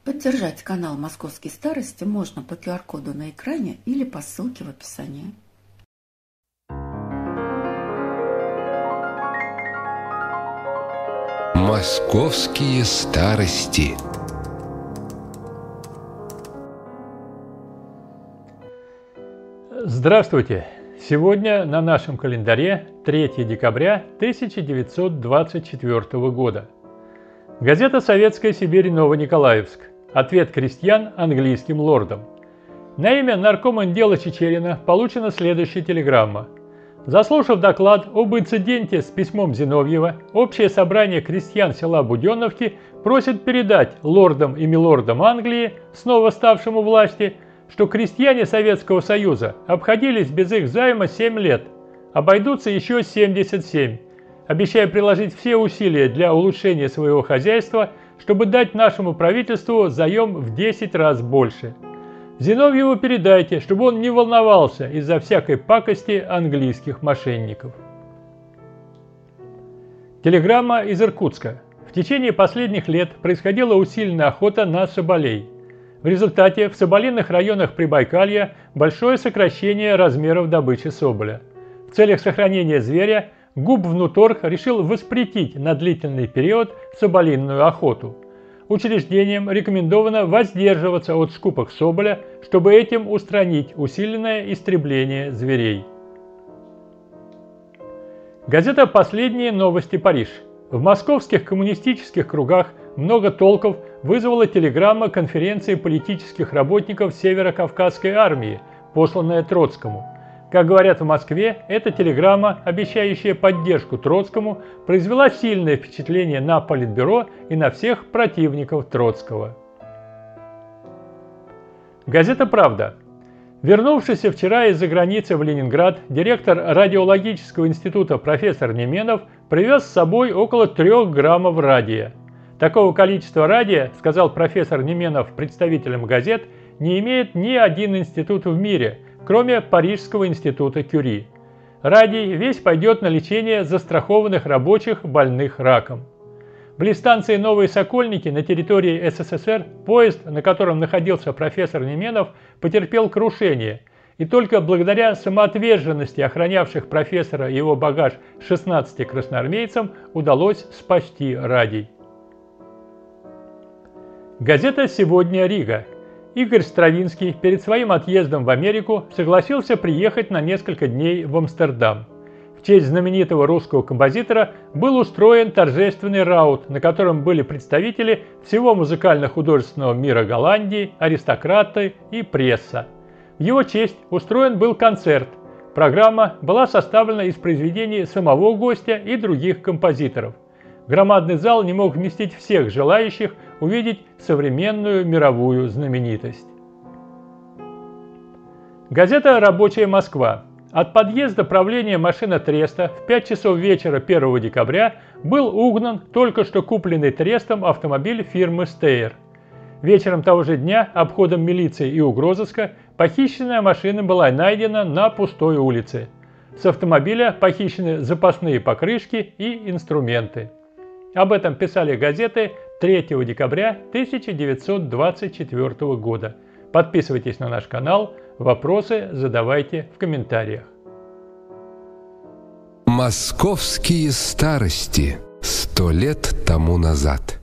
Поддержать канал «Московские старости» можно по QR-коду на экране или по ссылке в описании. Московские старости. Здравствуйте! Сегодня на нашем календаре 3 декабря 1924 года. Газета «Советская Сибирь», Новониколаевск. Ответ крестьян английским лордам. На имя наркома дела Чичерина получена следующая телеграмма. Заслушав доклад об инциденте с письмом Зиновьева, общее собрание крестьян села Буденновки просит передать лордам и милордам Англии, снова ставшим у власти, что крестьяне Советского Союза обходились без их займа 7 лет, обойдутся еще 77, обещая приложить все усилия для улучшения своего хозяйства, чтобы дать нашему правительству заем в 10 раз больше. Зиновьеву передайте, чтобы он не волновался из-за всякой пакости английских мошенников. Телеграмма из Иркутска. В течение последних лет происходила усиленная охота на соболей. В результате в соболиных районах Прибайкалья большое сокращение размеров добычи соболя. В целях сохранения зверя Губвнуторг решил воспретить на длительный период соболиную охоту. Учреждениям рекомендовано воздерживаться от скупок соболя, чтобы этим устранить усиленное истребление зверей. Газета «Последние новости. Париж». В московских коммунистических кругах много толков вызвала телеграмма конференции политических работников Северо-Кавказской армии, посланная Троцкому. Как говорят в Москве, эта телеграмма, обещающая поддержку Троцкому, произвела сильное впечатление на Политбюро и на всех противников Троцкого. Газета «Правда». Вернувшийся вчера из-за границы в Ленинград директор радиологического института профессор Неменов привез с собой около 3 граммов радия. Такого количества радия, сказал профессор Неменов представителям газет, не имеет ни один институт в мире, кроме Парижского института Кюри. Радий весь пойдет на лечение застрахованных рабочих, больных раком. Близ станции Новые Сокольники на территории СССР поезд, на котором находился профессор Неменов, потерпел крушение, и только благодаря самоотверженности охранявших профессора и его багаж 16 красноармейцам удалось спасти радий. Газета «Сегодня. Рига». Игорь Стравинский перед своим отъездом в Америку согласился приехать на несколько дней в Амстердам. В честь знаменитого русского композитора был устроен торжественный раут, на котором были представители всего музыкально-художественного мира Голландии, аристократы и пресса. В его честь устроен был концерт. Программа была составлена из произведений самого гостя и других композиторов. Громадный зал не мог вместить всех желающих увидеть современную мировую знаменитость. Газета «Рабочая Москва». От подъезда правления машинотреста в 5 часов вечера 1 декабря был угнан только что купленный трестом автомобиль фирмы «Стейер». Вечером того же дня обходом милиции и угрозыска похищенная машина была найдена на пустой улице. С автомобиля похищены запасные покрышки и инструменты. Об этом писали газеты 3 декабря 1924 года. Подписывайтесь на наш канал, вопросы задавайте в комментариях. Московские старости. 100 лет тому назад.